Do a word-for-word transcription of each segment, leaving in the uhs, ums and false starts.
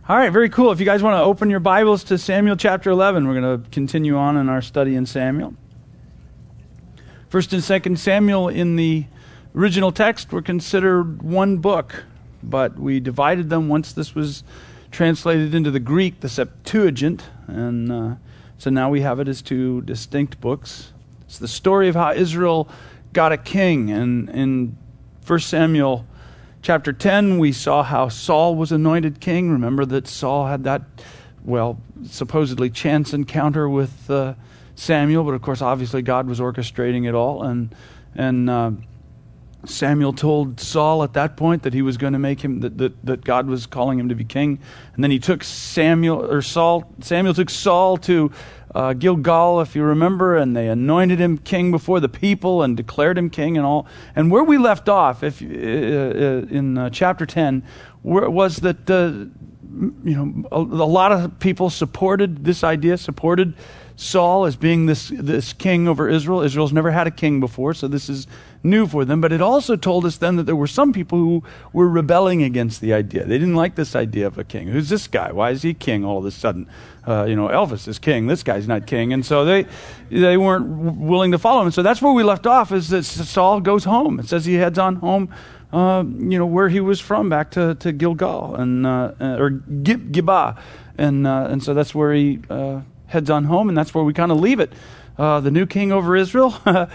All right, very cool. If you guys want to open your Bibles to Samuel chapter eleven, we're going to continue on in our study in Samuel. First and Second Samuel in the original text were considered one book, but we divided them once this was translated into the Greek, the Septuagint, and uh, so now we have it as two distinct books. It's the story of how Israel got a king, and in First Samuel chapter ten, we saw how Saul was anointed king. Remember that Saul had that, well, supposedly chance encounter with uh, Samuel, but of course, obviously, God was orchestrating it all. And and uh, Samuel told Saul at that point that he was going to make him, that, that that God was calling him to be king. And then he took Samuel, or Saul, Samuel took Saul to Uh, Gilgal, if you remember, and they anointed him king before the people and declared him king and all. And where we left off, if uh, uh, in uh, chapter ten, where, was that uh, you know a, a lot of people supported this idea, supported Saul as being this this king over Israel. Israel's never had a king before, so this is new for them. But it also told us then that there were some people who were rebelling against the idea. They didn't like this idea of a king. Who's this guy? Why is he king all of a sudden? Uh, you know, Elvis is king. This guy's not king. And so they they weren't willing to follow him. And so that's where we left off, is that Saul goes home. It says he heads on home, uh, you know, where he was from, back to, to Gilgal, and uh, or Gib- Gibah. And, uh, and so that's where he uh, heads on home, and that's where we kind of leave it. Uh, the new king over Israel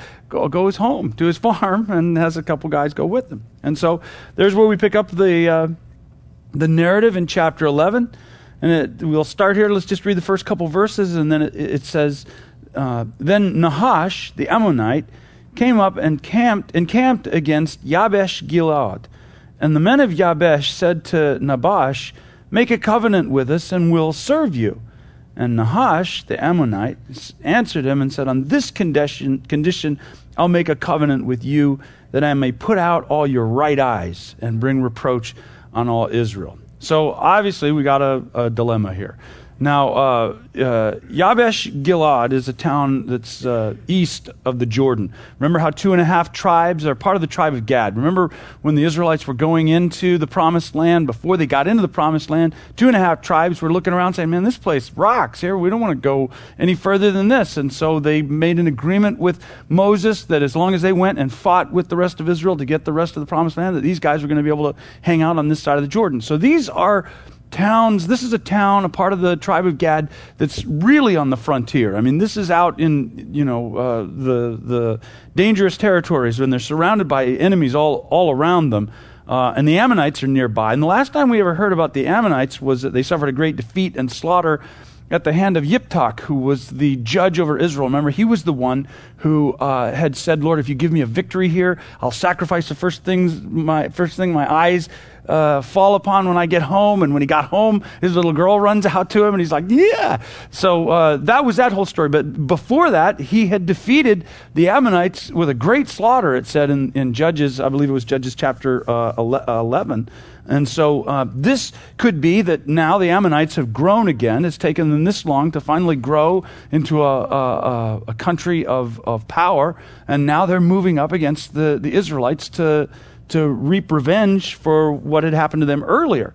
goes home to his farm and has a couple guys go with him. And so there's where we pick up the uh, the narrative in chapter eleven. And it, we'll start here. Let's just read the first couple verses, and then it, it says, uh, Then Nahash, the Ammonite, came up and camped, encamped against Yabesh Gilead. And the men of Yabesh said to Nabash, Make a covenant with us, and we'll serve you. And Nahash, the Ammonite, answered him and said, On this condition, condition I'll make a covenant with you, that I may put out all your right eyes and bring reproach on all Israel. So obviously we got a, a dilemma here. Now, uh, uh, Yabesh Gilead is a town that's uh, east of the Jordan. Remember how two and a half tribes are part of the tribe of Gad. Remember when the Israelites were going into the promised land, before they got into the promised land, two and a half tribes were looking around saying, man, this place rocks here. We don't want to go any further than this. And so they made an agreement with Moses that as long as they went and fought with the rest of Israel to get the rest of the promised land, that these guys were going to be able to hang out on this side of the Jordan. So these are towns. This is a town, a part of the tribe of Gad, that's really on the frontier. I mean, this is out in, you know, uh, the the dangerous territories when they're surrounded by enemies all, all around them. Uh, and the Ammonites are nearby. And the last time we ever heard about the Ammonites was that they suffered a great defeat and slaughter at the hand of Yiptak, who was the judge over Israel. Remember, he was the one who uh, had said, Lord, if you give me a victory here, I'll sacrifice the first things, my first thing my eyes uh, fall upon when I get home. And when he got home, his little girl runs out to him, and he's like, yeah. So uh, that was that whole story. But before that, he had defeated the Ammonites with a great slaughter, it said in, in Judges, I believe it was Judges chapter uh, eleven. And so uh, this could be that now the Ammonites have grown again. It's taken them this long to finally grow into a, a, a country of, of power. And now they're moving up against the, the Israelites to, to reap revenge for what had happened to them earlier.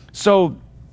So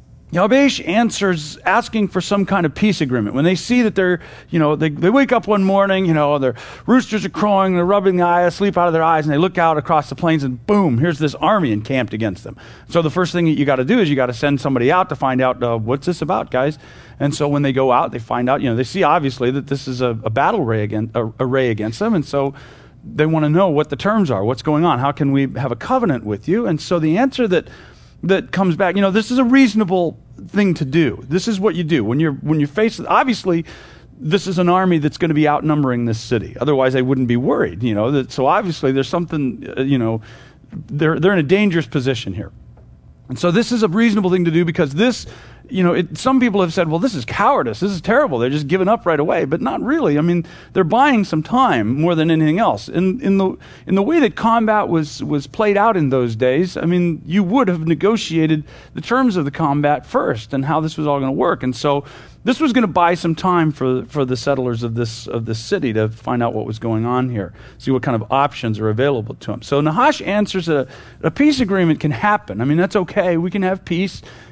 Yabesh answers asking for some kind of peace agreement. When they see that they're, you know, they, they wake up one morning, you know, their roosters are crowing, they're rubbing the eye, sleep out of their eyes, and they look out across the plains, and boom, here's this army encamped against them. So the first thing that you got to do is you got to send somebody out to find out, uh, what's this about, guys? And so when they go out, they find out, you know, they see obviously that this is a, a battle array against, a, array against them, and so they want to know what the terms are, what's going on, how can we have a covenant with you? And so the answer that that comes back, you know, this is a reasonable thing to do. This is what you do when you're when you face, obviously this is an army that's going to be outnumbering this city, otherwise they wouldn't be worried, you know. That, so obviously there's something, uh, you know, they're they're in a dangerous position here. And so this is a reasonable thing to do, because this, you know, it, some people have said, well, this is cowardice. This is terrible. They're just giving up right away. But not really. I mean, they're buying some time more than anything else. In, in the in the way that combat was, was played out in those days, I mean, you would have negotiated the terms of the combat first and how this was all going to work. And so this was going to buy some time for for the settlers of this of this city to find out what was going on here, see what kind of options are available to them. So Nahash answers that a, a peace agreement can happen. I mean, that's okay. We can have peace.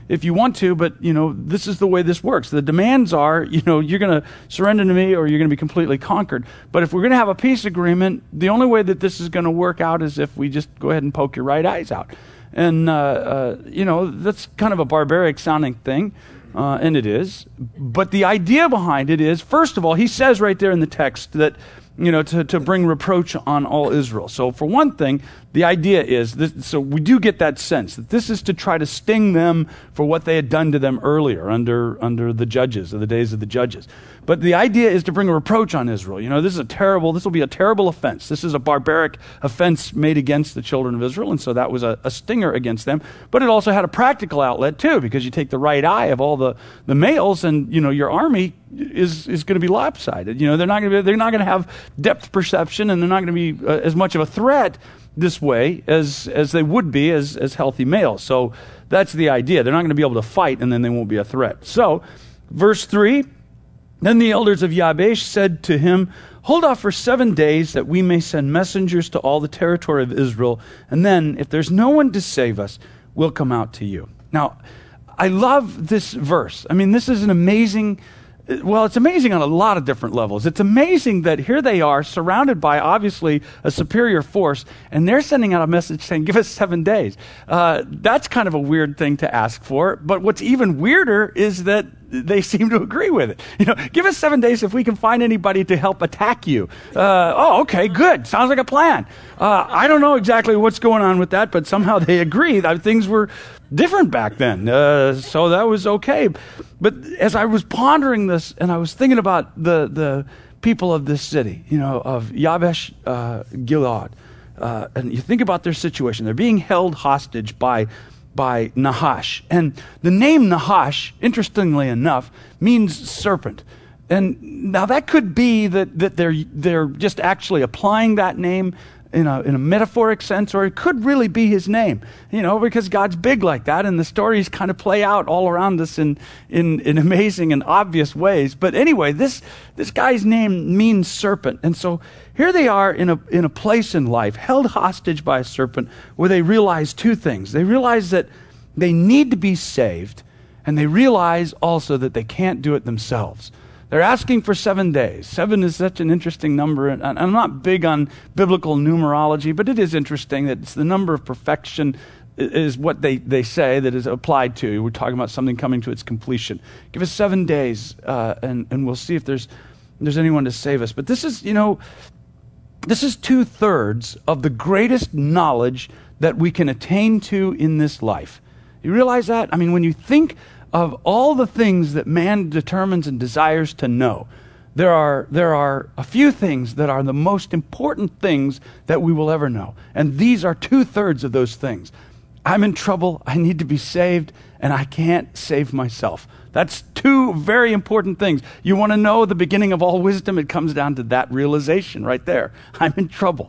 if you want to, but, you know, this is the way this works. The demands are, you know, you're going to surrender to me or you're going to be completely conquered. But if we're going to have a peace agreement, the only way that this is going to work out is if we just go ahead and poke your right eyes out. And, uh, uh, you know, that's kind of a barbaric sounding thing, uh, and it is. But the idea behind it is, first of all, he says right there in the text that, you know, to, to bring reproach on all Israel. So for one thing, the idea is, this, so we do get that sense that this is to try to sting them for what they had done to them earlier under, under the judges, or the days of the judges. But the idea is to bring a reproach on Israel. You know, this is a terrible, this will be a terrible offense. This is a barbaric offense made against the children of Israel, and so that was a, a stinger against them. But it also had a practical outlet too, because you take the right eye of all the, the males, and, you know, your army is is going to be lopsided. You know, they're not going to be, they're not going to have depth perception, and they're not going to be uh, as much of a threat this way as as they would be as as healthy males. So that's the idea. They're not going to be able to fight, and then they won't be a threat. So, verse three, then the elders of Yabesh said to him, hold off for seven days that we may send messengers to all the territory of Israel, and then if there's no one to save us, we'll come out to you. Now, I love this verse. I mean, this is an amazing Well, it's amazing on a lot of different levels. It's amazing that here they are, surrounded by, obviously, a superior force, and they're sending out a message saying, give us seven days. Uh, that's kind of a weird thing to ask for, but what's even weirder is that they seem to agree with it. You know, give us seven days if we can find anybody to help attack you. Uh, oh, okay, good. Sounds like a plan. Uh, I don't know exactly what's going on with that, but somehow they agree that things were different back then. Uh, so that was okay. But as I was pondering this, and I was thinking about the the people of this city, you know, of Yabesh uh, Gilead, uh, and you think about their situation. They're being held hostage by by Nahash. And the name Nahash, interestingly enough, means serpent. And now that could be that, that they're they're just actually applying that name in a in a metaphoric sense, or it could really be his name, you know, because God's big like that, and the stories kind of play out all around us in in, in amazing and obvious ways. But anyway, this this guy's name means serpent, and so here they are in a in a place in life, held hostage by a serpent, where they realize two things. They realize that they need to be saved, and they realize also that they can't do it themselves. They're asking for seven days. Seven is such an interesting number. And I'm not big on biblical numerology, but it is interesting that it's the number of perfection is what they, they say that is applied to. We're talking about something coming to its completion. Give us seven days, uh, and, and we'll see if there's there's anyone to save us. But this is, you know, this is two-thirds of the greatest knowledge that we can attain to in this life. You realize that? I mean, when you think of all the things that man determines and desires to know, there are there are a few things that are the most important things that we will ever know. And these are two-thirds of those things. I'm in trouble, I need to be saved, and I can't save myself. That's two very important things. You want to know the beginning of all wisdom? It comes down to that realization right there. I'm in trouble.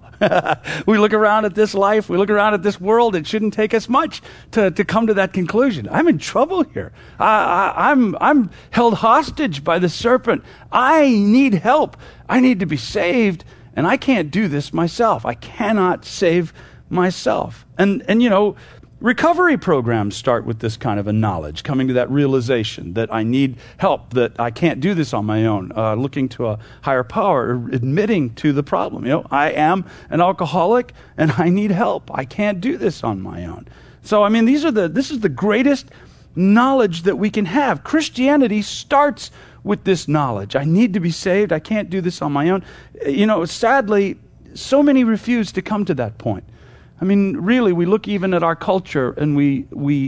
We look around at this life, we look around at this world, it shouldn't take us much to, to come to that conclusion. I'm in trouble here. I, I, I'm, I'm held hostage by the serpent. I need help. I need to be saved, and I can't do this myself. I cannot save myself. And, and you know, recovery programs start with this kind of a knowledge, coming to that realization that I need help, that I can't do this on my own, uh, looking to a higher power, admitting to the problem. You know, I am an alcoholic and I need help. I can't do this on my own. So, I mean, these are the this is the greatest knowledge that we can have. Christianity starts with this knowledge. I need to be saved. I can't do this on my own. You know, sadly, so many refuse to come to that point. I mean, really, we look even at our culture and we we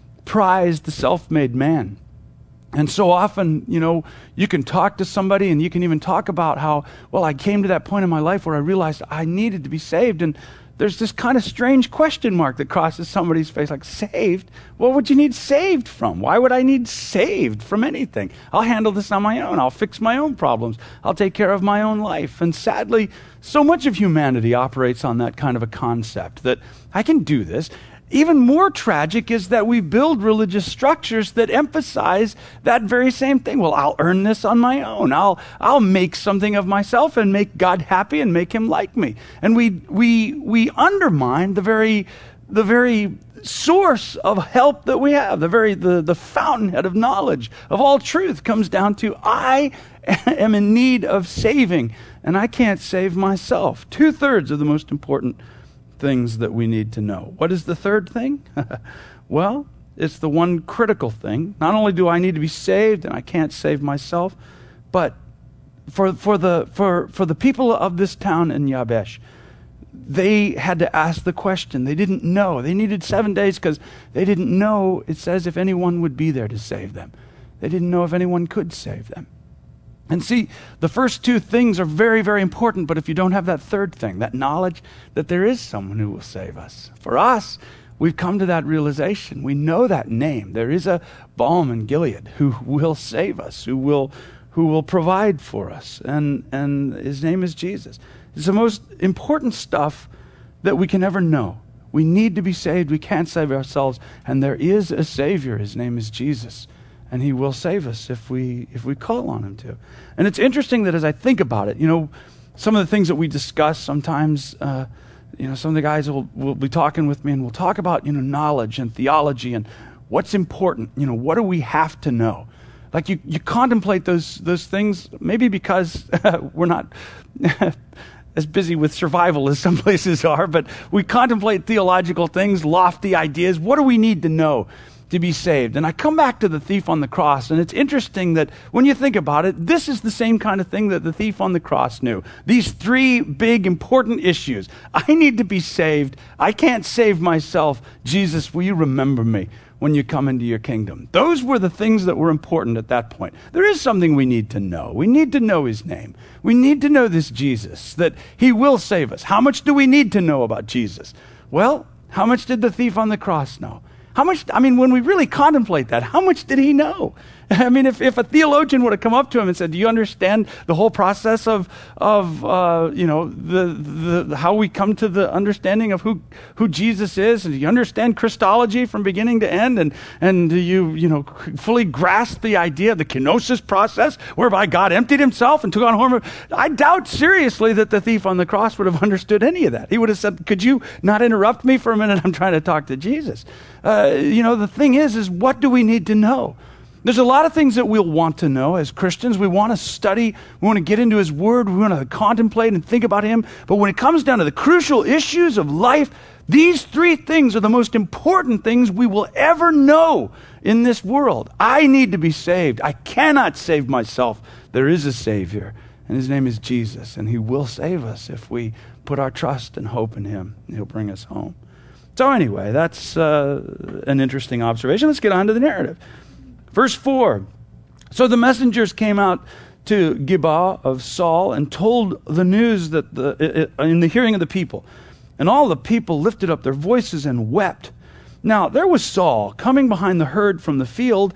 prize the self-made man. And so often, you know, you can talk to somebody and you can even talk about how, well, I came to that point in my life where I realized I needed to be saved. And there's this kind of strange question mark that crosses somebody's face, like, saved? What would you need saved from? Why would I need saved from anything? I'll handle this on my own. I'll fix my own problems. I'll take care of my own life. And sadly, so much of humanity operates on that kind of a concept, that I can do this. Even more tragic is that we build religious structures that emphasize that very same thing. Well, I'll earn this on my own. I'll I'll make something of myself and make God happy and make him like me. And we we we undermine the very the very source of help that we have, the very the, the fountainhead of knowledge of all truth comes down to I am in need of saving, and I can't save myself. Two-thirds of the most important things that we need to know. What is the third thing? Well, it's the one critical thing. Not only do I need to be saved, and I can't save myself, but for for the for for the people of this town in Yabesh, they had to ask the question. They didn't know. They needed seven days because they didn't know, it says, if anyone would be there to save them. They didn't know if anyone could save them. And see, the first two things are very, very important, but if you don't have that third thing, that knowledge that there is someone who will save us. For us, we've come to that realization. We know that name. There is a balm in Gilead who will save us, who will who will provide for us. And, and his name is Jesus. It's the most important stuff that we can ever know. We need to be saved. We can't save ourselves. And there is a Savior. His name is Jesus. And he will save us if we if we call on him to. And it's interesting that as I think about it, you know, some of the things that we discuss sometimes, uh, you know, some of the guys will, will be talking with me and we'll talk about, you know, knowledge and theology and what's important. You know, what do we have to know? Like you, you contemplate those those things, maybe because we're not as busy with survival as some places are, but we contemplate theological things, lofty ideas. What do we need to know to be saved? And I come back to the thief on the cross, and it's interesting that when you think about it, this is the same kind of thing that the thief on the cross knew. These three big important issues. I need to be saved. I can't save myself. Jesus, will you remember me when you come into your kingdom? Those were the things that were important at that point. There is something we need to know. We need to know his name. We need to know this Jesus, that he will save us. How much do we need to know about Jesus? Well, how much did the thief on the cross know? How much, I mean, when we really contemplate that, how much did he know? I mean, if, if a theologian would have come up to him and said, do you understand the whole process of, of uh, you know, the, the how we come to the understanding of who, who Jesus is? And do you understand Christology from beginning to end? And, and do you, you know, fully grasp the idea of the kenosis process whereby God emptied himself and took on form of... I doubt seriously that the thief on the cross would have understood any of that. He would have said, could you not interrupt me for a minute? I'm trying to talk to Jesus. Uh, you know, the thing is, is what do we need to know? There's a lot of things that we'll want to know as Christians. We want to study. We want to get into his word. We want to contemplate and think about him. But when it comes down to the crucial issues of life, these three things are the most important things we will ever know in this world. I need to be saved. I cannot save myself. There is a Savior, and his name is Jesus, and he will save us if we put our trust and hope in him. He'll bring us home. So anyway, that's uh, an interesting observation. Let's get on to the narrative. Verse four, so the messengers came out to Gibeah of Saul and told the news that the, in the hearing of the people. And all the people lifted up their voices and wept. Now, there was Saul coming behind the herd from the field.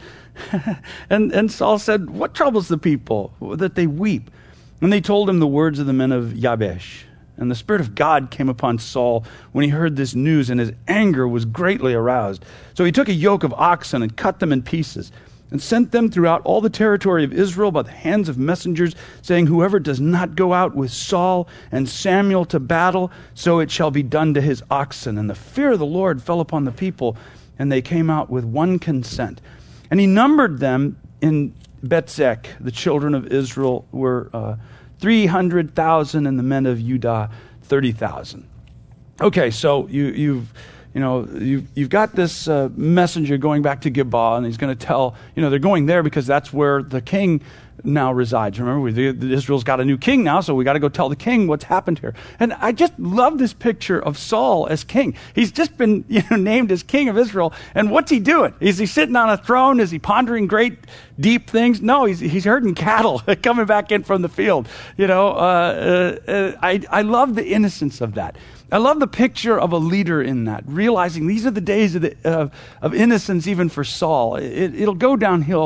and, and Saul said, what troubles the people that they weep? And they told him the words of the men of Yabesh. And the Spirit of God came upon Saul when he heard this news, and his anger was greatly aroused. So he took a yoke of oxen and cut them in pieces, and sent them throughout all the territory of Israel by the hands of messengers, saying, whoever does not go out with Saul and Samuel to battle, so it shall be done to his oxen. And the fear of the Lord fell upon the people, and they came out with one consent. And he numbered them in Betzek. The children of Israel were uh, three hundred thousand, and the men of Judah thirty thousand. Okay, so you, you've... You know, you've, you've got this uh, messenger going back to Gibeah, and he's going to tell, you know, they're going there because that's where the king now resides. Remember, we, the, the Israel's got a new king now, so we got to go tell the king what's happened here. And I just love this picture of Saul as king. He's just been, you know, named as king of Israel, and what's he doing? Is he sitting on a throne? Is he pondering great, deep things? No, he's he's herding cattle coming back in from the field. You know, uh, uh, uh, I I love the innocence of that. I love the picture of a leader in that, realizing these are the days of, the, uh, of innocence even for Saul. It, it'll go downhill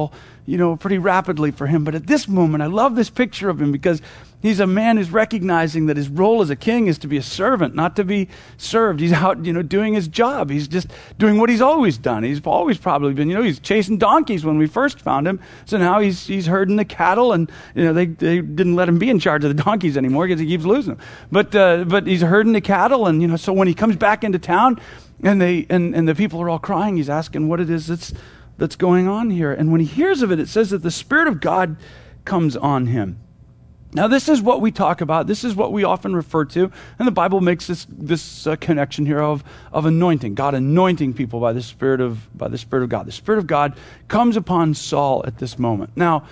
you know, pretty rapidly for him. But at this moment, I love this picture of him because he's a man who's recognizing that his role as a king is to be a servant, not to be served. He's out, you know, doing his job. He's just doing what he's always done. He's always probably been, you know, he's chasing donkeys when we first found him. So now he's he's herding the cattle, and, you know, they, they didn't let him be in charge of the donkeys anymore because he keeps losing them. But uh, but he's herding the cattle, and, you know, so when he comes back into town and they and, and the people are all crying, he's asking what it is that's that's going on here. And when he hears of it, it says that the Spirit of God comes on him. Now, this is what we talk about. This is what we often refer to. And the Bible makes this this uh, connection here of, of anointing, God anointing people by the Spirit of by the Spirit of God. The Spirit of God comes upon Saul at this moment. Now,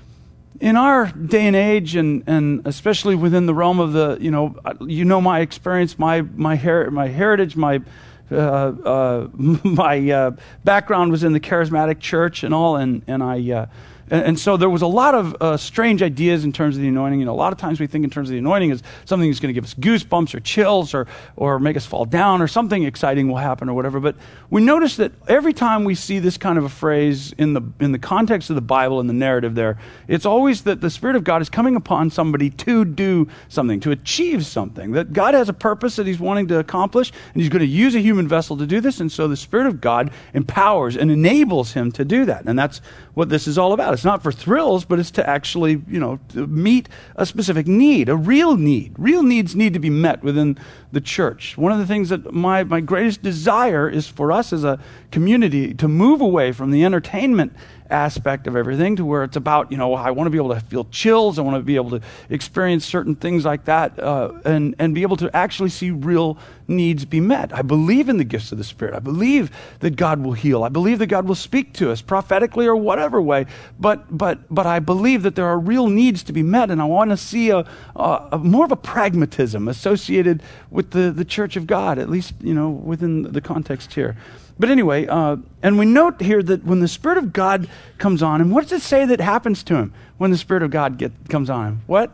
in our day and age, and, and especially within the realm of the, you know, you know my experience, my my her- my heritage, my uh, uh, my uh, background was in the charismatic church and all, and and I. Uh, And, and so there was a lot of uh, strange ideas in terms of the anointing. You know, a lot of times we think in terms of the anointing as something that's going to give us goosebumps or chills or or make us fall down, or something exciting will happen or whatever. But we notice that every time we see this kind of a phrase in the in the context of the Bible and the narrative there, it's always that the Spirit of God is coming upon somebody to do something, to achieve something. That God has a purpose that he's wanting to accomplish, and he's going to use a human vessel to do this. And so the Spirit of God empowers and enables him to do that. And that's what this is all about. It's not for thrills, but it's to actually, you know, to meet a specific need, a real need. Real needs need to be met within the church. One of the things that my, my greatest desire is for us as a community to move away from the entertainment aspect of everything to where it's about, you know, I want to be able to feel chills, I want to be able to experience certain things like that, uh, and, and be able to actually see real needs be met. I believe in the gifts of the Spirit. I believe that God will heal. I believe that God will speak to us prophetically or whatever way, but but but I believe that there are real needs to be met, and I want to see a, a, a more of a pragmatism associated with the, the church of God, at least, you know, within the context here. But anyway, uh, and we note here that when the Spirit of God comes on him, what does it say that happens to him when the Spirit of God get, comes on him? What?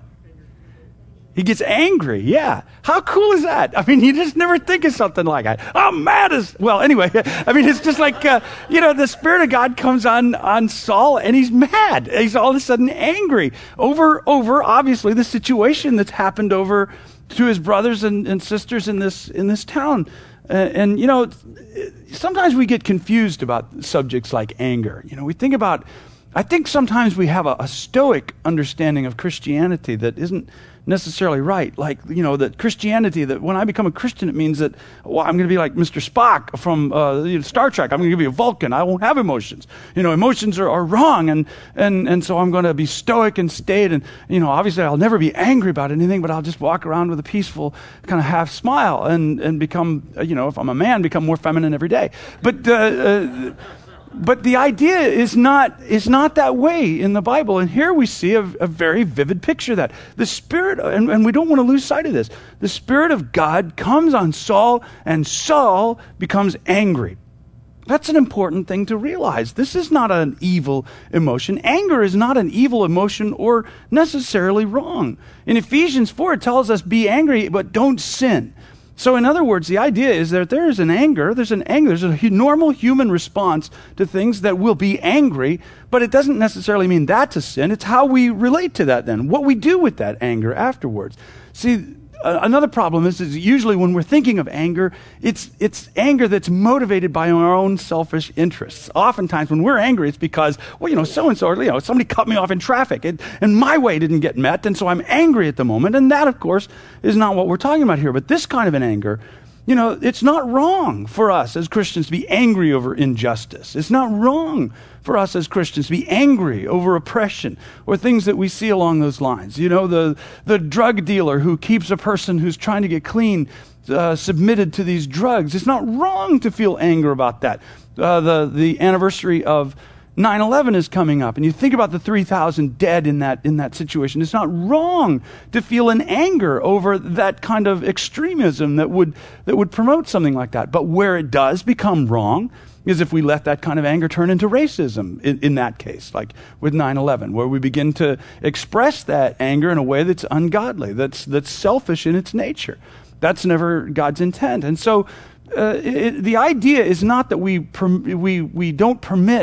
He gets angry, yeah. How cool is that? I mean, you just never think of something like that. I'm mad as... Well, anyway, I mean, it's just like, uh, you know, the Spirit of God comes on, on Saul, and he's mad. He's all of a sudden angry over, over obviously, the situation that's happened over to his brothers and, and sisters in this in this town. Uh, and, you know, sometimes we get confused about subjects like anger. You know, we think about, I think sometimes we have a, a stoic understanding of Christianity that isn't necessarily right. Like, you know, that Christianity, that when I become a Christian, it means that, well, I'm going to be like Mister Spock from uh, you know, Star Trek. I'm going to be a Vulcan. I won't have emotions. You know, emotions are, are wrong. And, and, and so I'm going to be stoic and staid. And, you know, obviously I'll never be angry about anything, but I'll just walk around with a peaceful kind of half smile and, and become, you know, if I'm a man, become more feminine every day. But, uh, uh But the idea is not is not that way in the Bible. And here we see a, a very vivid picture of that. The Spirit, and, and we don't want to lose sight of this, the Spirit of God comes on Saul, and Saul becomes angry. That's an important thing to realize. This is not an evil emotion. Anger is not an evil emotion or necessarily wrong. In Ephesians four, it tells us, be angry, but don't sin. So in other words, the idea is that there is an anger, there's an anger, there's a hu- normal human response to things that will be angry, but it doesn't necessarily mean that's a sin. It's how we relate to that then, what we do with that anger afterwards. See, uh, another problem is, is usually when we're thinking of anger, it's it's anger that's motivated by our own selfish interests. Oftentimes when we're angry, it's because, well, you know, so-and-so, or, you know, somebody cut me off in traffic, and, and my way didn't get met, and so I'm angry at the moment. And that, of course, is not what we're talking about here. But this kind of an anger, you know, it's not wrong for us as Christians to be angry over injustice. It's not wrong for us as Christians to be angry over oppression or things that we see along those lines. You know, the, the drug dealer who keeps a person who's trying to get clean uh, submitted to these drugs. It's not wrong to feel anger about that. Uh, the, the anniversary of nine eleven is coming up, and you think about the three thousand dead in that in that situation. It's not wrong to feel an anger over that kind of extremism that would that would promote something like that. But where it does become wrong is if we let that kind of anger turn into racism in, in that case, like with nine eleven, where we begin to express that anger in a way that's ungodly, that's that's selfish in its nature. That's never God's intent. And so uh, it, the idea is not that we, perm- we, we don't permit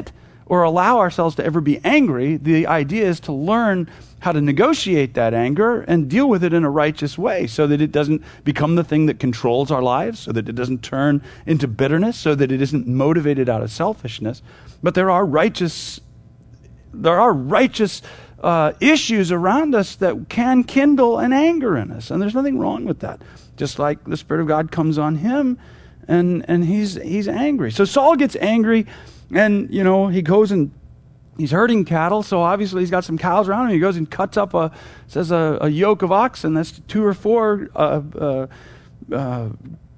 or allow ourselves to ever be angry. The idea is to learn how to negotiate that anger and deal with it in a righteous way so that it doesn't become the thing that controls our lives, so that it doesn't turn into bitterness, so that it isn't motivated out of selfishness. But there are righteous, there are righteous uh, issues around us that can kindle an anger in us, and there's nothing wrong with that. Just like the Spirit of God comes on him, and and he's he's angry. So Saul gets angry, and you know he goes and he's herding cattle. So obviously he's got some cows around him. He goes and cuts up a says a, a yoke of oxen. That's two or four uh, uh, uh,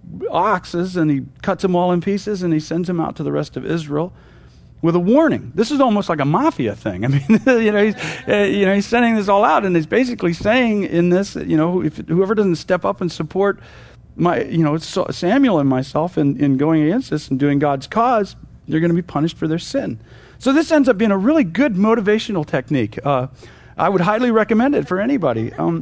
oxes, and he cuts them all in pieces, and he sends them out to the rest of Israel with a warning. This is almost like a mafia thing. I mean, you know, he's uh, you know he's sending this all out, and he's basically saying in this, you know, if whoever doesn't step up and support my, you know, Samuel and myself in, in going against this and doing God's cause, they're going to be punished for their sin. So this ends up being a really good motivational technique. Uh, I would highly recommend it for anybody. Um,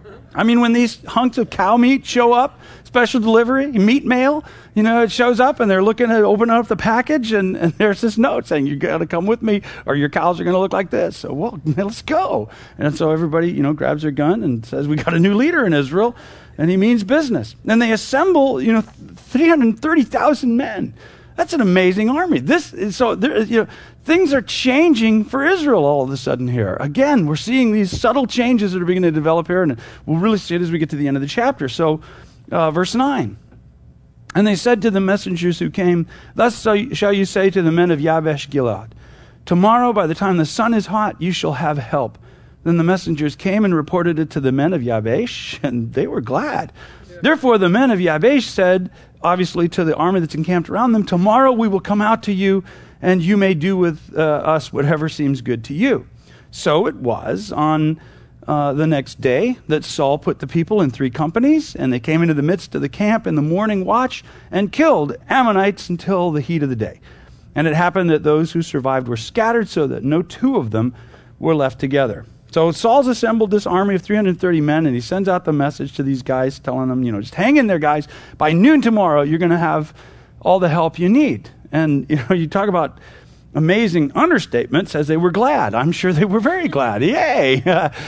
I mean, when these hunks of cow meat show up, special delivery, meat mail, you know, it shows up and they're looking at opening up the package, and, and there's this note saying, you got to come with me or your cows are going to look like this. So, well, let's go. And so everybody, you know, grabs their gun and says, we got a new leader in Israel, and he means business. And they assemble, you know, three hundred thirty thousand men. That's an amazing army. This is, so there, you know, things are changing for Israel all of a sudden here. Again, we're seeing these subtle changes that are beginning to develop here, and we'll really see it as we get to the end of the chapter. So, uh, verse nine. And they said to the messengers who came, thus shall you say to the men of Yabesh Gilead, tomorrow by the time the sun is hot, you shall have help. Then the messengers came and reported it to the men of Yabesh, and they were glad. Yeah. Therefore the men of Yabesh said, obviously to the army that's encamped around them, tomorrow we will come out to you, and you may do with uh, us whatever seems good to you. So it was on uh, the next day that Saul put the people in three companies, and they came into the midst of the camp in the morning watch and killed Ammonites until the heat of the day. And it happened that those who survived were scattered, so that no two of them were left together. So Saul's assembled this army of three hundred thirty men, and he sends out the message to these guys telling them, you know, just hang in there, guys. By noon tomorrow, you're going to have all the help you need. And, you know, you talk about amazing understatements, as they were glad. I'm sure they were very glad. Yay!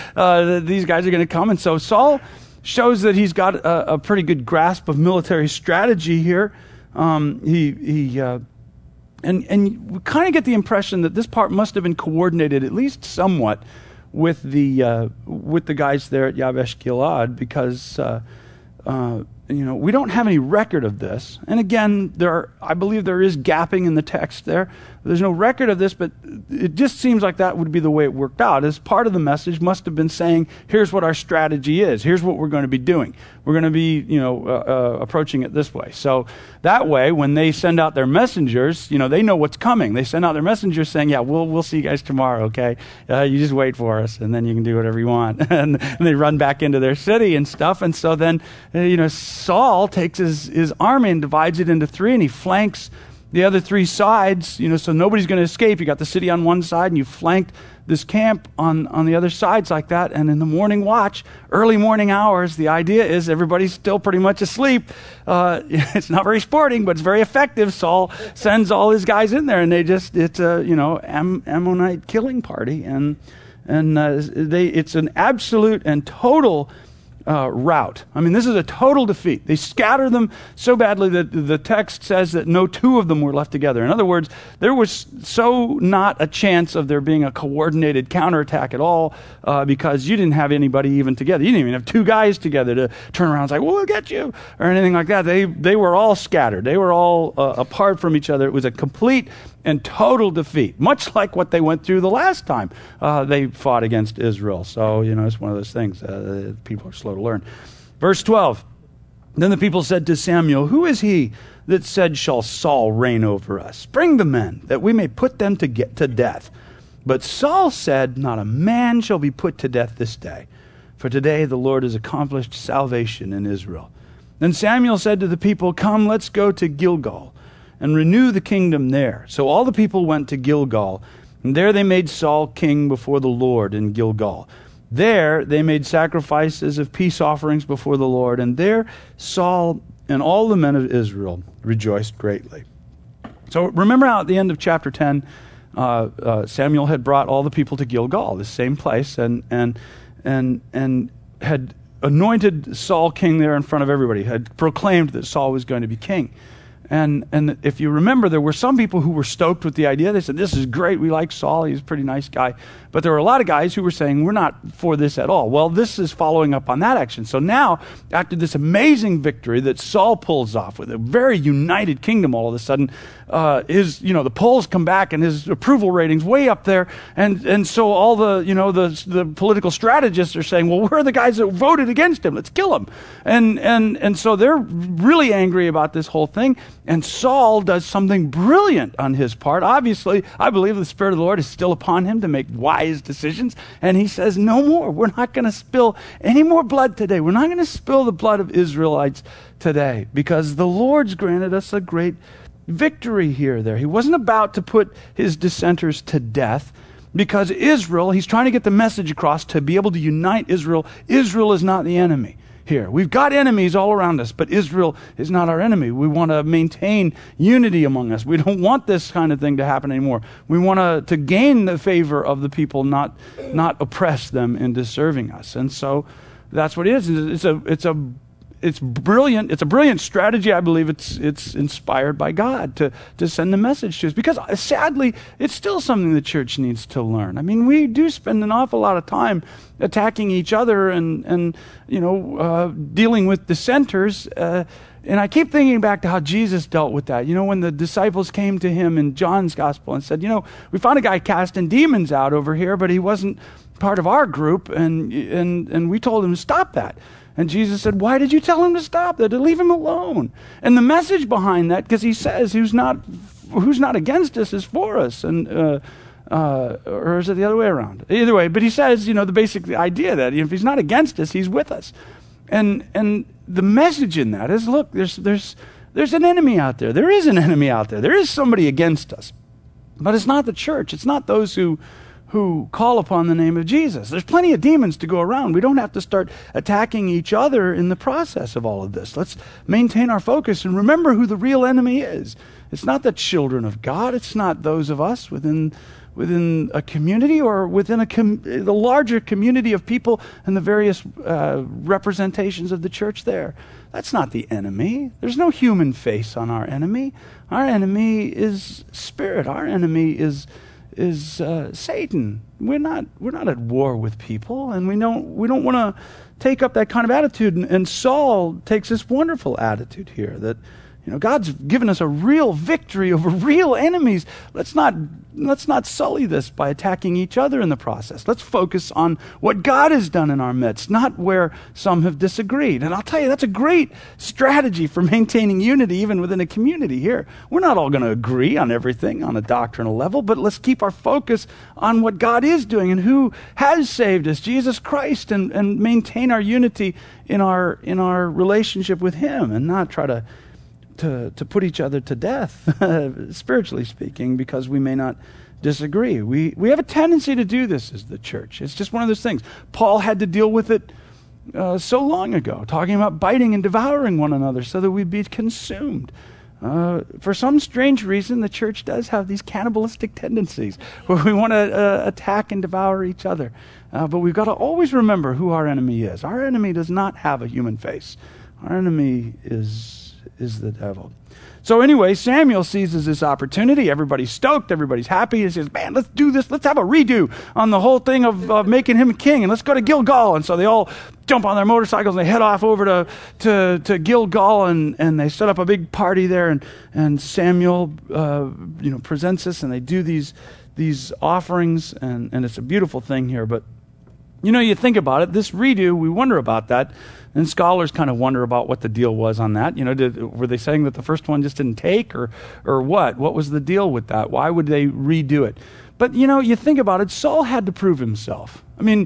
Uh, these guys are going to come. And so Saul shows that he's got a, a pretty good grasp of military strategy here. Um, he, he, uh, and, and we kind of get the impression that this part must have been coordinated at least somewhat with the uh, with the guys there at Yabesh Gilead, because uh, uh, you know we don't have any record of this. And again, there are, I believe there is gapping in the text there. There's no record of this, but it just seems like that would be the way it worked out. As part of the message must have been saying, here's what our strategy is. Here's what we're going to be doing. We're going to be, you know, uh, uh, approaching it this way. So that way, when they send out their messengers, you know, they know what's coming. They send out their messengers saying, yeah, we'll we'll see you guys tomorrow, okay? Uh, you just wait for us, and then you can do whatever you want. and, and they run back into their city and stuff. And so then, uh, you know, Saul takes his, his army and divides it into three, and he flanks the other three sides, you know, so nobody's going to escape. You got the city on one side, and you flanked this camp on, on the other sides like that. And in the morning watch, early morning hours, the idea is everybody's still pretty much asleep. Uh, it's not very sporting, but it's very effective. Saul sends all his guys in there, and they just, it's a, you know, Am- Ammonite killing party. And, and uh, they, it's an absolute and total Uh, rout. I mean, this is a total defeat. They scatter them so badly that the text says that no two of them were left together. In other words, there was so not a chance of there being a coordinated counterattack at all, uh, because you didn't have anybody even together. You didn't even have two guys together to turn around and say, well, we'll get you, or anything like that. They they were all scattered. They were all uh, apart from each other. It was a complete and total defeat, much like what they went through the last time uh, they fought against Israel. So, you know, it's one of those things. Uh, people are slow to learn. Verse twelve, then the people said to Samuel, who is he that said, shall Saul reign over us? Bring the men, that we may put them to get to death. But Saul said, not a man shall be put to death this day, for today the Lord has accomplished salvation in Israel. Then Samuel said to the people, come, let's go to Gilgal, and renew the kingdom there. So all the people went to Gilgal, and there they made Saul king before the Lord in Gilgal. There they made sacrifices of peace offerings before the Lord, and there Saul and all the men of Israel rejoiced greatly. So remember how at the end of chapter ten, uh, uh, Samuel had brought all the people to Gilgal, the same place, and and and and had anointed Saul king there in front of everybody, had proclaimed that Saul was going to be king. And and if you remember, there were some people who were stoked with the idea. They said, this is great, we like Saul, he's a pretty nice guy. But there were a lot of guys who were saying, we're not for this at all. Well, this is following up on that action. So now, after this amazing victory that Saul pulls off with a very united kingdom all of a sudden, uh, his, you know, the polls come back and his approval rating's way up there. And and so all the, you know, the the political strategists are saying, well, where are the guys that voted against him? Let's kill him. And, and, and so they're really angry about this whole thing. And Saul does something brilliant on his part. Obviously, I believe the Spirit of the Lord is still upon him to make wise decisions. And he says, no more. We're not going to spill any more blood today. We're not going to spill the blood of Israelites today, because the Lord's granted us a great victory here there. He wasn't about to put his dissenters to death, because Israel, he's trying to get the message across to be able to unite Israel. Israel is not the enemy. Here. We've got enemies all around us, but Israel is not our enemy. We want to maintain unity among us. We don't want this kind of thing to happen anymore. We want to, to gain the favor of the people, not not oppress them into serving us. And so that's what it is. It's a it's a it's brilliant. It's a brilliant strategy. I believe it's it's inspired by God to to send the message to us, because sadly, it's still something the church needs to learn. I mean, we do spend an awful lot of time attacking each other and and you know uh, dealing with dissenters. Uh, and I keep thinking back to how Jesus dealt with that. You know, when the disciples came to him in John's gospel and said, you know, we found a guy casting demons out over here, but he wasn't part of our group, and and and we told him to stop that. And Jesus said, why did you tell him to stop that, to leave him alone? And the message behind that, because he says, who's not who's not against us is for us. And uh, uh, or is it the other way around? Either way, but he says, you know, the basic idea that if he's not against us, he's with us. And and the message in that is, look, there's there's there's an enemy out there. There is an enemy out there. There is somebody against us. But it's not the church. It's not those who who call upon the name of Jesus. There's plenty of demons to go around. We don't have to start attacking each other in the process of all of this. Let's maintain our focus and remember who the real enemy is. It's not the children of God. It's not those of us within within a community or within a com- the larger community of people and the various uh, representations of the church there. That's not the enemy. There's no human face on our enemy. Our enemy is spirit. Our enemy is is uh, Satan. We're not we're not at war with people, and we don't we don't want to take up that kind of attitude. And, and Saul takes this wonderful attitude here that, you know, God's given us a real victory over real enemies. Let's not let's not sully this by attacking each other in the process. Let's focus on what God has done in our midst, not where some have disagreed. And I'll tell you, that's a great strategy for maintaining unity even within a community here. We're not all going to agree on everything on a doctrinal level, but let's keep our focus on what God is doing and who has saved us, Jesus Christ, and, and maintain our unity in our in our relationship with him, and not try to To, to put each other to death, spiritually speaking, because we may not disagree. We we have a tendency to do this as the church. It's just one of those things. Paul had to deal with it uh, so long ago, talking about biting and devouring one another so that we'd be consumed. Uh, for some strange reason, the church does have these cannibalistic tendencies where we want to uh, attack and devour each other. Uh, but we've got to always remember who our enemy is. Our enemy does not have a human face. Our enemy is... is the devil. So anyway, Samuel seizes this opportunity. Everybody's stoked. Everybody's happy. He says, man, let's do this. Let's have a redo on the whole thing of, of making him king, and let's go to Gilgal. And so they all jump on their motorcycles and they head off over to to, to Gilgal, and, and they set up a big party there. And and Samuel, uh, you know, presents us, and they do these these offerings, and, and it's a beautiful thing here. But you know, you think about it, this redo, we wonder about that. And scholars kind of wonder about what the deal was on that. You know, did, were they saying that the first one just didn't take, or or what? What was the deal with that? Why would they redo it? But, you know, you think about it, Saul had to prove himself. I mean,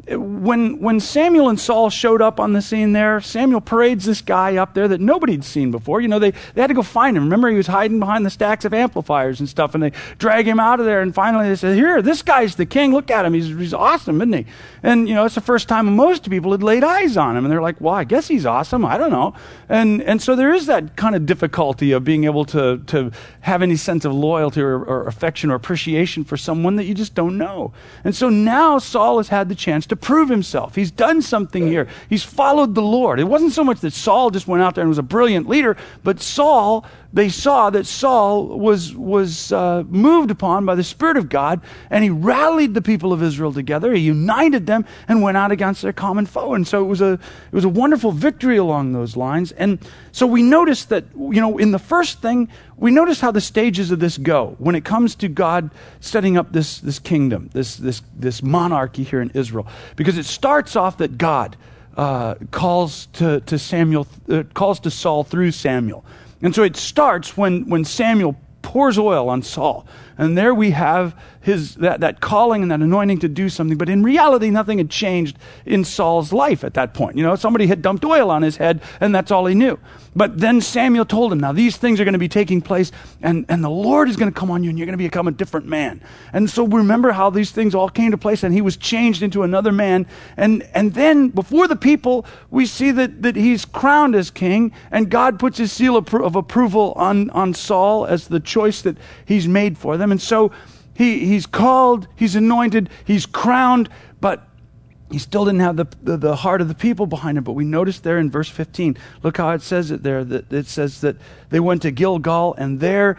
when when Samuel and Saul showed up on the scene there, Samuel parades this guy up there that nobody'd seen before. You know, they, they had to go find him. Remember, he was hiding behind the stacks of amplifiers and stuff, and they drag him out of there, and finally they said, here, this guy's the king. Look at him. He's, he's awesome, isn't he? And, you know, it's the first time most people had laid eyes on him, and they're like, well, I guess he's awesome. I don't know. And and so there is that kind of difficulty of being able to, to have any sense of loyalty or, or affection or appreciation for someone that you just don't know. And so now Saul has had the chance to prove himself. He's done something here. He's followed the Lord. It wasn't so much that Saul just went out there and was a brilliant leader, but Saul, they saw that Saul was was uh, moved upon by the Spirit of God, and he rallied the people of Israel together. He united them and went out against their common foe. And so it was a it was a wonderful victory along those lines. And so we notice that, you know, in the first thing, we notice how the stages of this go when it comes to God setting up this this kingdom, this this this monarchy here in Israel, because it starts off that God uh, calls to to Samuel, uh, calls to Saul through Samuel. And so it starts when, when Samuel pours oil on Saul. And there we have his that, that calling and that anointing to do something. But in reality, nothing had changed in Saul's life at that point. You know, somebody had dumped oil on his head, and that's all he knew. But then Samuel told him, now these things are going to be taking place, and, and the Lord is going to come on you, and you're going to become a different man. And so remember how these things all came to place, and he was changed into another man. And and then before the people, we see that, that he's crowned as king, and God puts his seal of, of approval on, on Saul as the choice that he's made for them. And so he he's called, he's anointed, he's crowned, but he still didn't have the, the, the heart of the people behind him. But we notice there in verse fifteen, look how it says it there. That it says that they went to Gilgal, and there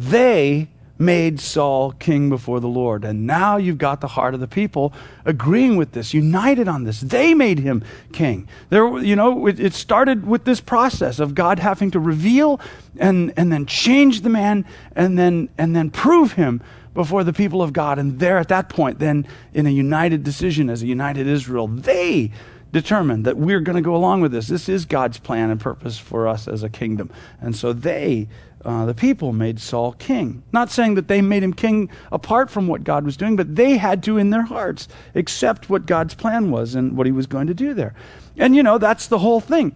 they made Saul king before the Lord. And now you've got the heart of the people agreeing with this, united on this. They made him king. There, you know, it, it started with this process of God having to reveal and and then change the man, and then and then prove him before the people of God. And there at that point, then in a united decision as a united Israel, they determined that we're going to go along with this. This is God's plan and purpose for us as a kingdom. And so they, uh, the people, made Saul king. Not saying that they made him king apart from what God was doing, but they had to, in their hearts, accept what God's plan was and what he was going to do there. And, you know, that's the whole thing.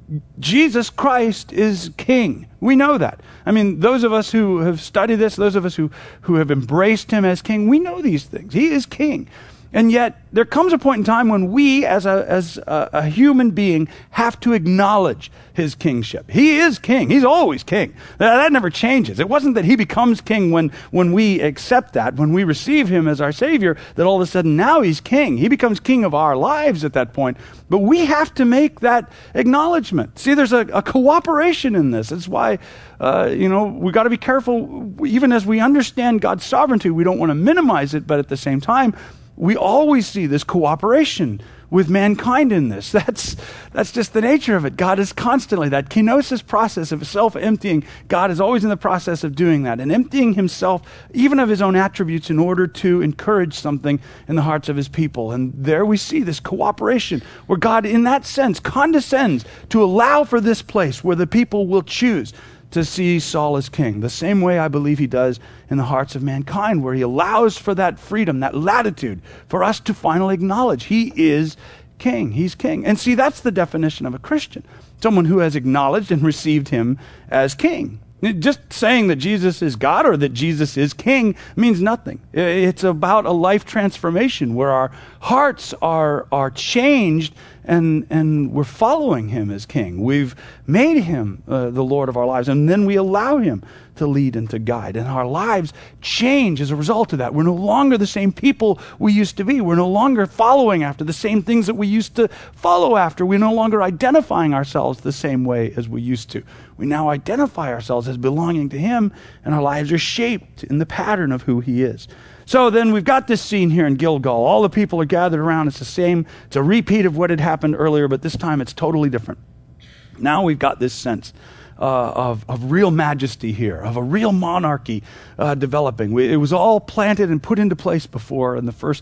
Jesus Christ is king. We know that. I mean, those of us who have studied this, those of us who, who have embraced him as king, we know these things. He is king. And yet, there comes a point in time when we, as a as a, a human being, have to acknowledge his kingship. He is king. He's always king. That, that never changes. It wasn't that he becomes king when, when we accept that, when we receive him as our Savior, that all of a sudden now he's king. He becomes king of our lives at that point. But we have to make that acknowledgement. See, there's a, a cooperation in this. It's why, uh, you know, we got to be careful. Even as we understand God's sovereignty, we don't want to minimize it, but at the same time, we always see this cooperation with mankind in this. That's that's just the nature of it. God is constantly, that kenosis process of self-emptying, God is always in the process of doing that and emptying himself, even of his own attributes, in order to encourage something in the hearts of his people. And there we see this cooperation where God, in that sense, condescends to allow for this place where the people will choose to see Saul as king, the same way I believe he does in the hearts of mankind, where he allows for that freedom, that latitude, for us to finally acknowledge he is king. He's king. And see, that's the definition of a Christian, someone who has acknowledged and received him as king. Just saying that Jesus is God or that Jesus is king means nothing. It's about a life transformation where our hearts are are changed and and we're following him as king. We've made him uh, the Lord of our lives, and then we allow him to lead and to guide. And our lives change as a result of that. We're no longer the same people we used to be. We're no longer following after the same things that we used to follow after. We're no longer identifying ourselves the same way as we used to. We now identify ourselves as belonging to him, and our lives are shaped in the pattern of who he is. So then we've got this scene here in Gilgal. All the people are gathered around. It's the same. It's a repeat of what had happened earlier, but this time it's totally different. Now we've got this sense Uh, of, of real majesty here, of a real monarchy uh, developing. We, it was all planted and put into place before in the first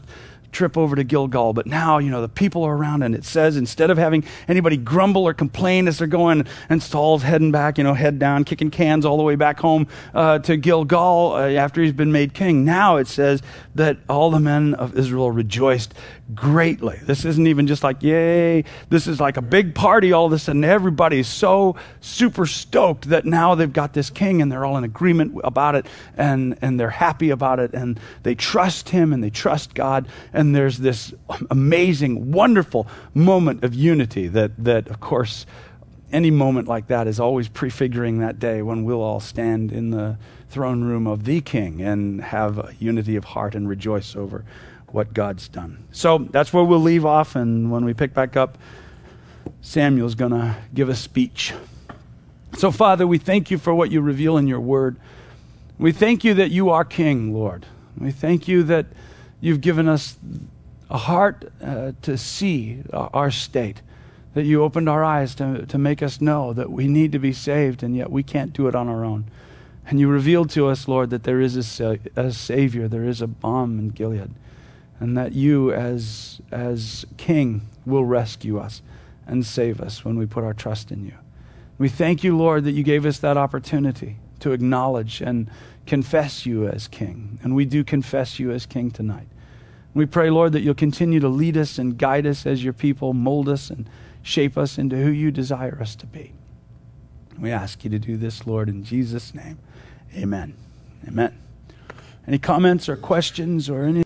trip over to Gilgal. But now, you know, the people are around, and it says instead of having anybody grumble or complain as they're going, and Saul's heading back, you know, head down, kicking cans all the way back home uh, to Gilgal uh, after he's been made king. Now it says that all the men of Israel rejoiced greatly. This isn't even just like, yay. This is like a big party all of a sudden. Everybody's so super stoked that now they've got this king, and they're all in agreement about it, and, and they're happy about it, and they trust him, and they trust God. And there's this amazing, wonderful moment of unity that, that, of course, any moment like that is always prefiguring that day when we'll all stand in the throne room of the King and have a unity of heart and rejoice over what God's done. So that's where we'll leave off, and when we pick back up, Samuel's going to give a speech. So, Father, we thank you for what you reveal in your word. We thank you that you are King, Lord. We thank you that you've given us a heart uh, to see our state, that you opened our eyes to, to make us know that we need to be saved, and yet we can't do it on our own. And you revealed to us, Lord, that there is a, sa- a Savior, there is a balm in Gilead, and that you as, as King will rescue us and save us when we put our trust in you. We thank you, Lord, that you gave us that opportunity to acknowledge and confess you as King. And we do confess you as King tonight. We pray, Lord, that you'll continue to lead us and guide us as your people, mold us and shape us into who you desire us to be. We ask you to do this, Lord, in Jesus' name. Amen. Amen. Any comments or questions or any